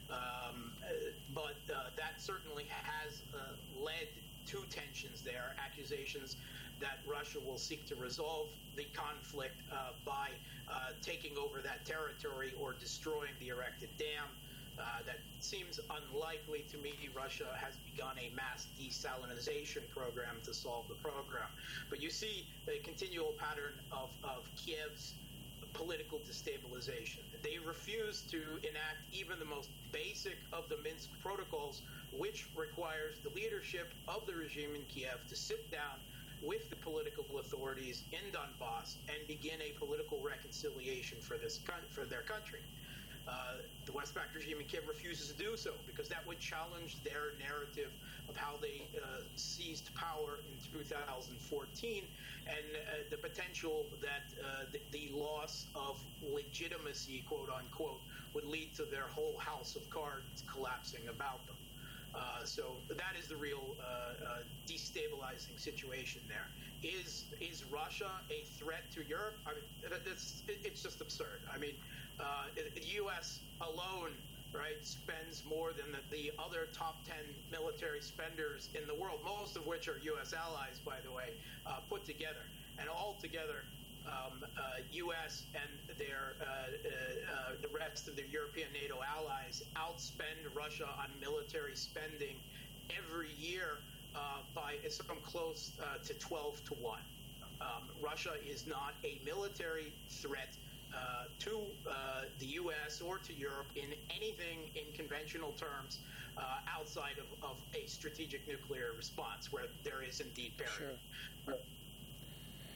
Um, but uh, that certainly has uh, led to tensions there, accusations that Russia will seek to resolve the conflict uh, by uh, taking over that territory or destroying the erected dam. Uh, that seems unlikely to me. Russia has begun a mass desalinization program to solve the program. But you see a continual pattern of, of Kiev's political destabilization. They refuse to enact even the most basic of the Minsk protocols, which requires the leadership of the regime in Kiev to sit down with the political authorities in Donbass and begin a political reconciliation for this for their country. Uh, the West-backed regime in Kiev refuses to do so because that would challenge their narrative of how they uh, seized power in two thousand fourteen, and uh, the potential that uh, the, the loss of legitimacy, quote unquote, would lead to their whole house of cards collapsing about them. Uh, so that is the real uh, uh, destabilizing situation there. Is is Russia a threat to Europe? I mean, that's, it's just absurd. I mean, uh, the U S alone, right, spends more than the, the other top ten military spenders in the world, most of which are U S allies, by the way, uh, put together. And all together, um, uh, U S and their uh, uh, uh, the rest of the European NATO allies outspend Russia on military spending every year uh, by some close uh, to twelve to one. Um, Russia is not a military threat Uh, to uh, the U S or to Europe in anything in conventional terms uh, outside of, of a strategic nuclear response where there is indeed parity. Sure.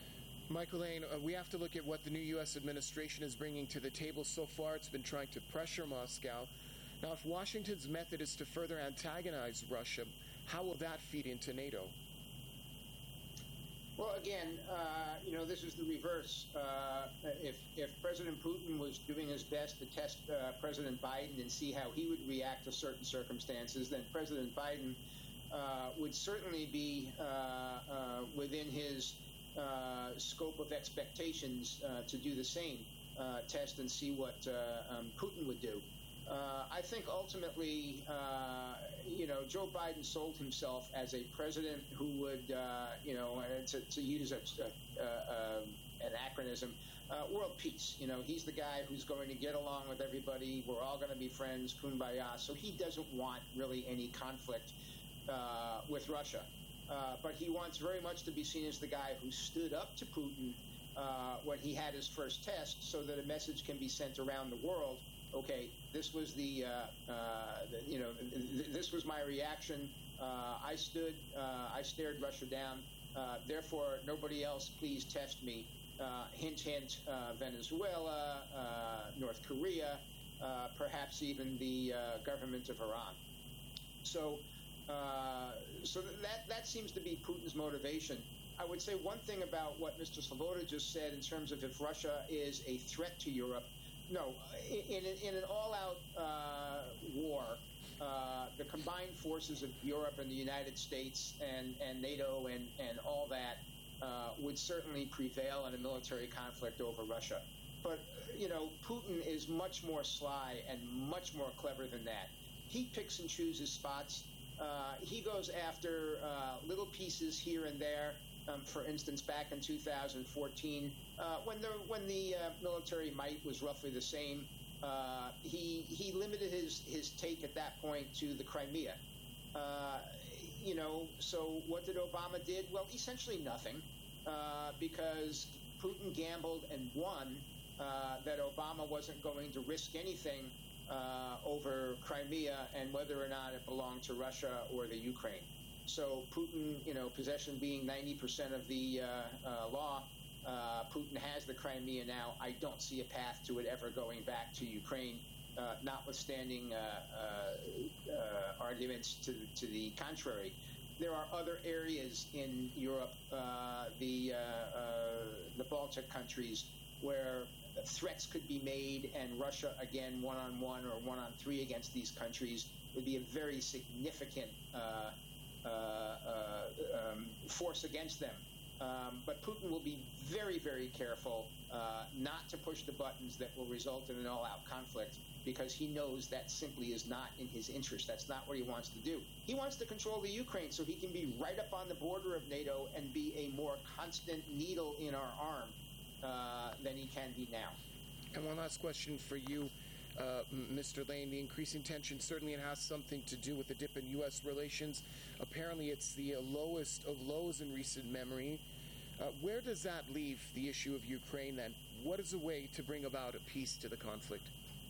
Michael Lane, uh, we have to look at what the new U S administration is bringing to the table. So far, it's been trying to pressure Moscow. Now, if Washington's method is to further antagonize Russia, how will that feed into NATO? Well, again, uh, you know, this is the reverse. Uh, if, if President Putin was doing his best to test uh, President Biden and see how he would react to certain circumstances, then President Biden uh, would certainly be uh, uh, within his uh, scope of expectations uh, to do the same uh, test and see what uh, um, Putin would do. Uh, I think ultimately, uh, you know, Joe Biden sold himself as a president who would, uh, you know, to, to use a, a, a, an acronym, uh, world peace. You know, he's the guy who's going to get along with everybody. We're all going to be friends, kumbaya. So he doesn't want really any conflict uh, with Russia. Uh, but he wants very much to be seen as the guy who stood up to Putin uh, when he had his first test so that a message can be sent around the world. Okay, this was the, uh, uh, the you know, th- this was my reaction. Uh, I stood, uh, I stared Russia down. Uh, therefore, nobody else, please test me. Uh, hint, hint, uh, Venezuela, uh, North Korea, uh, perhaps even the uh, government of Iran. So, uh, so that that seems to be Putin's motivation. I would say one thing about what Mister Sloboda just said in terms of if Russia is a threat to Europe. No, in, in, in an all-out uh, war, uh, the combined forces of Europe and the United States and, and NATO and, and all that uh, would certainly prevail in a military conflict over Russia. But, you know, Putin is much more sly and much more clever than that. He picks and chooses spots. Uh, he goes after uh, little pieces here and there. Um, for instance, back in two thousand fourteen, uh, when the when the uh, military might was roughly the same, uh, he he limited his, his take at that point to the Crimea. Uh, you know, so what did Obama did? Well, essentially nothing, uh, because Putin gambled and won uh, that Obama wasn't going to risk anything uh, over Crimea and whether or not it belonged to Russia or the Ukraine. So Putin, you know, possession being ninety percent of the uh, uh, law, uh, Putin has the Crimea now. I don't see a path to it ever going back to Ukraine, uh, notwithstanding uh, uh, uh, arguments to, to the contrary. There are other areas in Europe, uh, the, uh, uh, the Baltic countries, where threats could be made, and Russia, again, one-on-one or one-on-three against these countries would be a very significant uh, Uh, uh, um, force against them. Um, but Putin will be very, very careful uh, not to push the buttons that will result in an all-out conflict because he knows that simply is not in his interest. That's not what he wants to do. He wants to control the Ukraine so he can be right up on the border of NATO and be a more constant needle in our arm uh, than he can be now. And one last question for you. Uh, Mister Lane, the increasing tension, certainly it has something to do with the dip in U S relations. Apparently it's the uh, lowest of lows in recent memory. Uh, where does that leave the issue of Ukraine then? What is a way to bring about a peace to the conflict?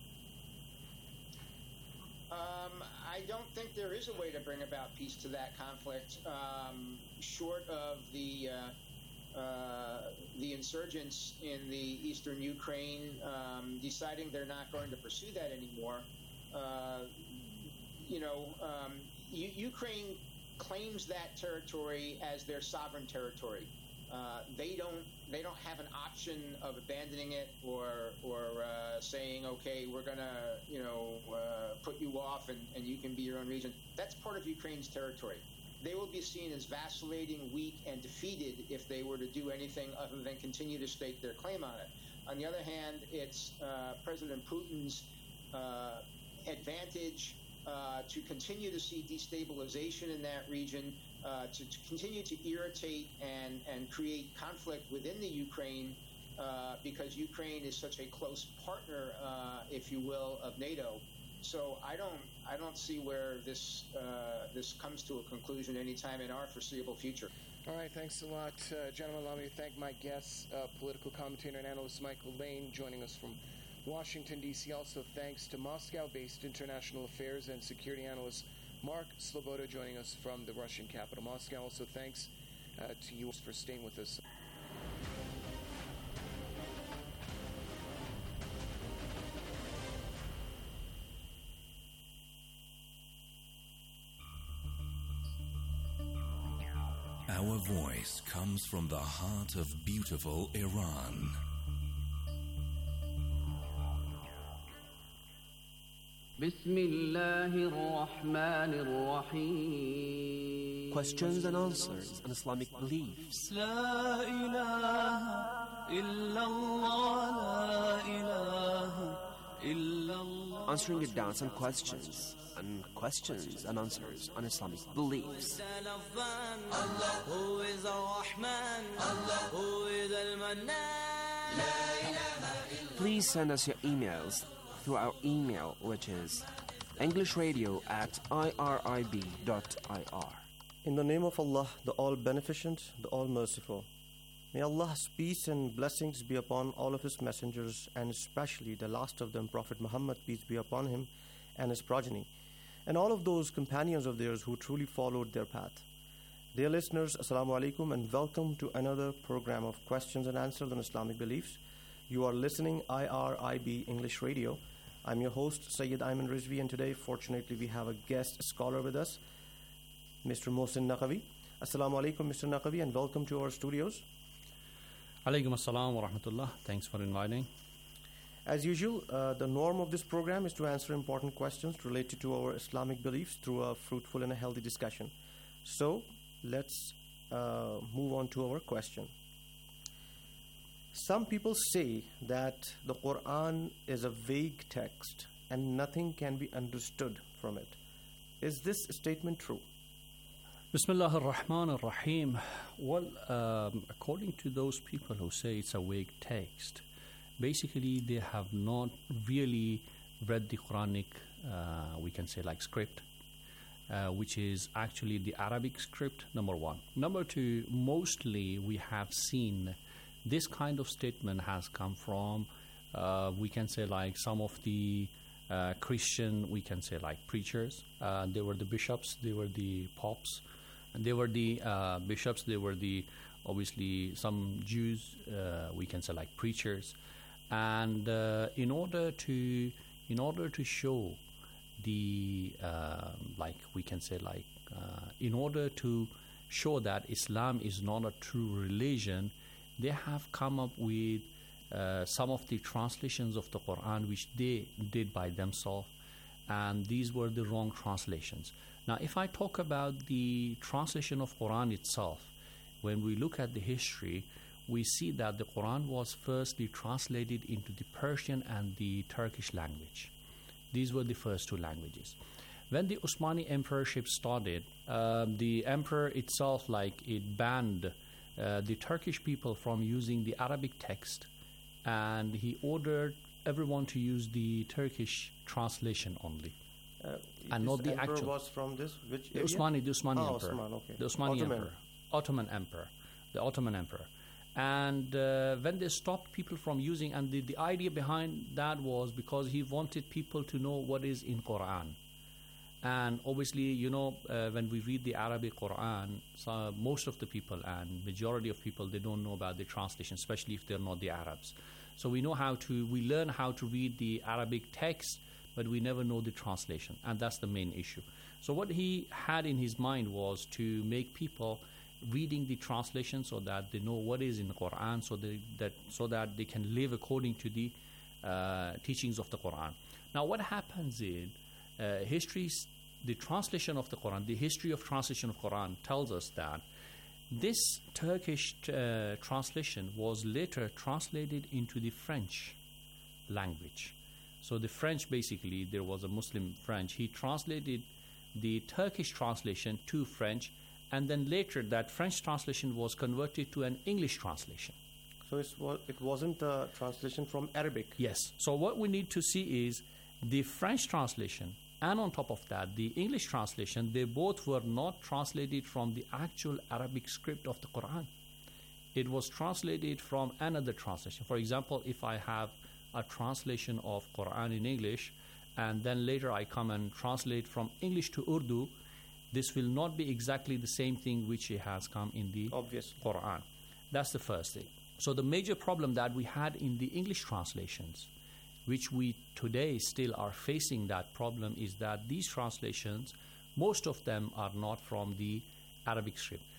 Um, I don't think there is a way to bring about peace to that conflict, um, short of the uh, Uh, the insurgents in the eastern Ukraine um, deciding they're not going to pursue that anymore. Uh, you know, um, U- Ukraine claims that territory as their sovereign territory. Uh, they don't they don't have an option of abandoning it or or uh, saying, okay, we're going to you know uh, put you off and, and you can be your own region. That's part of Ukraine's territory. They will be seen as vacillating, weak, and defeated if they were to do anything other than continue to stake their claim on it. On the other hand, it's uh, President Putin's uh, advantage uh, to continue to see destabilization in that region, uh, to, to continue to irritate and, and create conflict within the Ukraine uh, because Ukraine is such a close partner, uh, if you will, of NATO. So I don't, I don't see where this uh, this comes to a conclusion anytime in our foreseeable future. All right, thanks a lot, uh, gentlemen. Allow me to thank my guests, uh, political commentator and analyst Michael Lane, joining us from Washington, D C Also, thanks to Moscow-based international affairs and security analyst Mark Sloboda, joining us from the Russian capital, Moscow. Also, thanks uh, to you for staying with us. Our voice comes from the heart of beautiful Iran. Questions and answers on Islamic beliefs. Answering your doubts and questions, and questions and answers on Islamic beliefs. Please send us your emails through our email, which is englishradio at irib dot ir. In the name of Allah, the All-Beneficent, the All-Merciful. May Allah's peace and blessings be upon all of His messengers, and especially the last of them, Prophet Muhammad, peace be upon him, and his progeny, and all of those companions of theirs who truly followed their path. Dear listeners, Assalamu alaikum, and welcome to another program of questions and answers on Islamic beliefs. You are listening I R I B English Radio. I'm your host, Sayyid Ayman Rizvi, and today, fortunately, we have a guest scholar with us, Mister Mohsin Naqvi. Assalamu alaikum, Mister Naqvi, and welcome to our studios. Alaikum assalam wa rahmatullah. Thanks for inviting. As usual, uh, the norm of this program is to answer important questions related to our Islamic beliefs through a fruitful and a healthy discussion. So, let's uh, move on to our question. Some people say that the Quran is a vague text and nothing can be understood from it. Is this statement true? Bismillah ar-Rahman ar-Rahim. Well, um, according to those people who say it's a vague text, basically they have not really read the Quranic, uh, we can say like script, uh, which is actually the Arabic script, number one. Number two, mostly we have seen this kind of statement has come from, uh, we can say like some of the uh, Christian, we can say like preachers. Uh, they were the bishops, they were the popes, and they were the uh, bishops, they were the, obviously, some Jews, uh, we can say like preachers. And uh, in order to, in order to show the, uh, like we can say like, uh, in order to show that Islam is not a true religion, they have come up with uh, some of the translations of the Quran which they did by themselves, and these were the wrong translations. Now, if I talk about the translation of Quran itself, when we look at the history, we see that the Quran was firstly translated into the Persian and the Turkish language. These were the first two languages. When the Osmani emperorship started, uh, the emperor itself, like it banned uh, the Turkish people from using the Arabic text, and he ordered everyone to use the Turkish translation only. Uh, and not the emperor actual. Was from this which the area? Osmani, the Osmani oh, emperor, Osman, okay. the Osmani Ottoman. emperor, Ottoman emperor, the Ottoman emperor. And uh, when they stopped people from using, and the, the idea behind that was because he wanted people to know what is in Quran. And obviously, you know, uh, when we read the Arabic Quran, so most of the people and majority of people, they don't know about the translation, especially if they're not the Arabs. So we know how to, we learn how to read the Arabic text, but we never know the translation, and that's the main issue. So what he had in his mind was to make people reading the translation so that they know what is in the Quran, so they, that so that they can live according to the uh, teachings of the Quran. Now, what happens is uh, history, the translation of the Quran, the history of translation of Quran tells us that this Turkish uh, translation was later translated into the French language. So the French, basically, there was a Muslim French. He translated the Turkish translation to French, and then later that French translation was converted to an English translation. So it's, it wasn't a translation from Arabic? Yes. So what we need to see is the French translation, and on top of that, the English translation, they both were not translated from the actual Arabic script of the Quran. It was translated from another translation. For example, if I have a translation of Quran in English, and then later I come and translate from English to Urdu, this will not be exactly the same thing which has come in the Obviously. Quran. That's the first thing. So the major problem that we had in the English translations, which we today still are facing that problem, is that these translations, most of them are not from the Arabic script.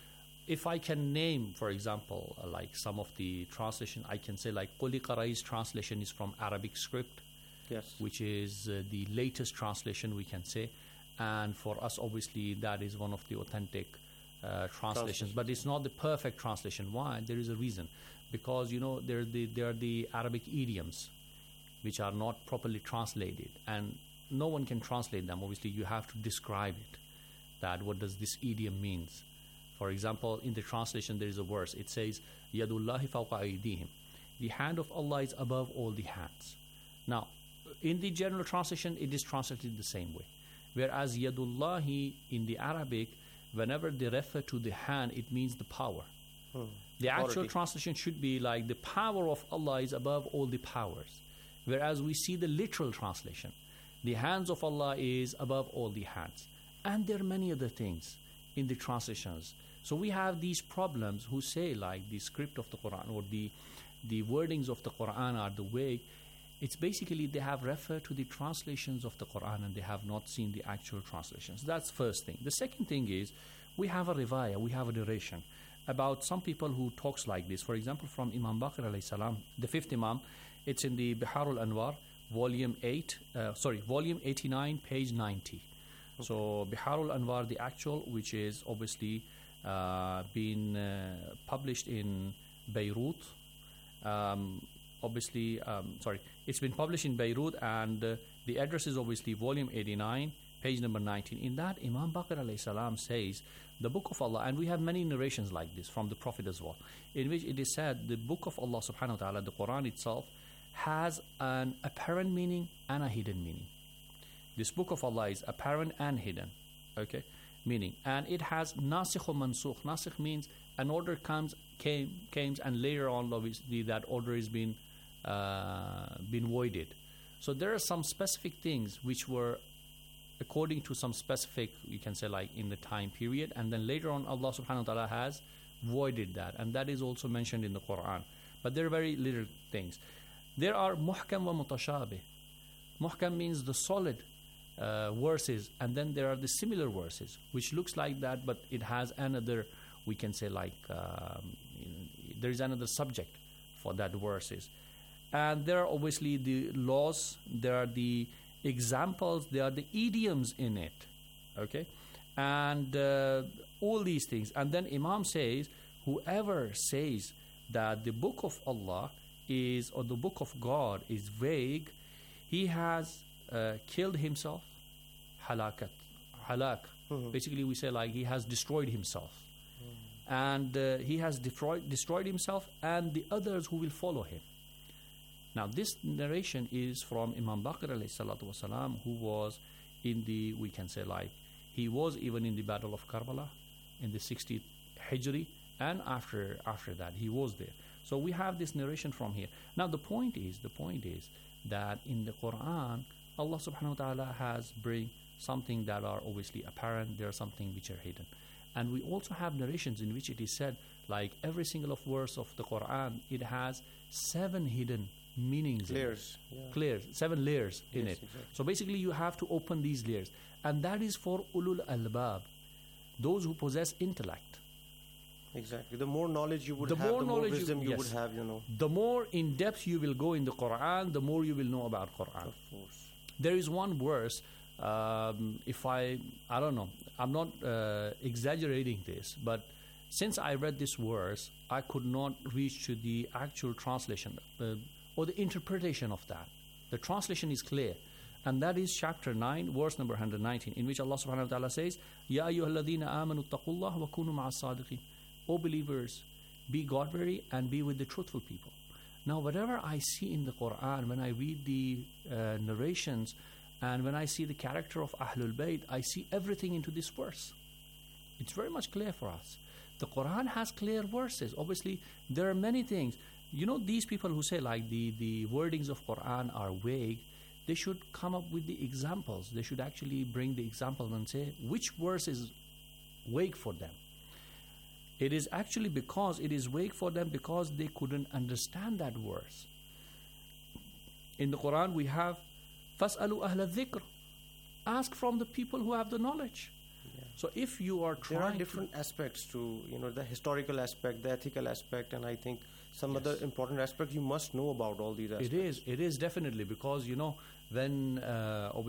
if I can name, for example, uh, like some of the translation, I can say like Quli Qarai's translation is from Arabic script, yes, which is uh, the latest translation we can say. And for us, obviously, that is one of the authentic uh, translations. But it's not the perfect translation. Why? There is a reason. Because, you know, there, the, there are the Arabic idioms, which are not properly translated. And no one can translate them. Obviously, you have to describe it. That what does this idiom means? For example, in the translation, there is a verse. It says, Yadullahi fawqa aydihim. The hand of Allah is above all the hands. Now, in the general translation, it is translated the same way. Whereas Yadullahi in the Arabic, whenever they refer to the hand, it means the power. Hmm. The actual Authority. Translation should be like the power of Allah is above all the powers. Whereas we see the literal translation, the hands of Allah is above all the hands. And there are many other things in the translations. So we have these problems who say like the script of the Quran or the, the wordings of the Quran are the way. It's basically they have referred to the translations of the Quran and they have not seen the actual translations. That's first thing. The second thing is we have a riwayah, we have a narration about some people who talks like this. For example, from Imam Baqir alayhi salam, the fifth Imam, it's in the Biharul Anwar, volume eight, uh, sorry, volume eighty-nine, page ninety. Okay. So Biharul Anwar, the actual, which is obviously uh, been uh, published in Beirut. Um, obviously, um, sorry, it's been published in Beirut, and uh, the address is obviously volume eighty-nine, page number nineteen. In that, Imam Baqir alayhi salam says, the book of Allah, and we have many narrations like this from the Prophet as well, in which it is said the book of Allah subhanahu wa ta'ala, the Quran itself, has an apparent meaning and a hidden meaning. This book of Allah is apparent and hidden, okay, meaning, and it has nasikh or mansukh. Nasikh means an order comes, came, came, and later on, obviously, that order is been, uh, been voided. So there are some specific things which were according to some specific, you can say like in the time period, and then later on Allah subhanahu wa ta'ala has voided that, and that is also mentioned in the Quran. But there are very little things. There are muhkam wa mutashabih. Muhkam means the solid uh, verses, and then there are the similar verses, which looks like that, but it has another, we can say like, um, you know, there is another subject for that verses. And there are obviously the laws, there are the examples, there are the idioms in it, okay, and uh, all these things. And then Imam says, whoever says that the book of Allah is, or the book of God is vague, he has uh, killed himself, halakat, halak. Mm-hmm. Basically we say like he has destroyed himself. Mm-hmm. And uh, he has destroyed, destroyed himself and the others who will follow him. Now, this narration is from Imam Baqir alayhi salatu wasalam, who was in the, we can say like, he was even in the Battle of Karbala in the sixtieth Hijri, and after after that, he was there. So we have this narration from here. Now, the point is, the point is that in the Quran, Allah subhanahu wa ta'ala has bring something that are obviously apparent, there are something which are hidden. And we also have narrations in which it is said, like every single of verse of the Quran, it has seven hidden meanings, layers, yeah. layers, seven layers yes, in it. Exactly. So basically you have to open these layers, and that is for ulul albab, those who possess intellect. Exactly. The more knowledge you would the have, more the more wisdom you, you yes. would have, you know. The more in depth you will go in the Quran, the more you will know about Quran. Of course. There is one verse, um, if I, I don't know, I'm not uh, exaggerating this, but since I read this verse, I could not reach to the actual translation uh, or the interpretation of that. The translation is clear, and that is chapter nine, verse number one hundred nineteen, in which Allah subhanahu wa ta'ala says, Ya ayyuhalladhina amanu taqullah wa kunu ma'as sadiqin. O believers, be God-wary and be with the truthful people. Now, whatever I see in the Quran, when I read the uh, narrations, and when I see the character of Ahlul Bayt, I see everything into this verse. It's very much clear for us. The Quran has clear verses. Obviously, there are many things. You know, these people who say like the, the wordings of Quran are vague, they should come up with the examples. They should actually bring the examples and say which verse is vague for them. It is actually because it is vague for them because they couldn't understand that verse. In the Quran we have فَاسْأَلُوا أَهْلَ الذِّكْرِ. Ask from the people who have the knowledge. So if you are trying there are to- different aspects to, you know, the historical aspect, the ethical aspect, and I think some Yes. other important aspects you must know about all these aspects. It is, it is definitely, because, you know, when uh,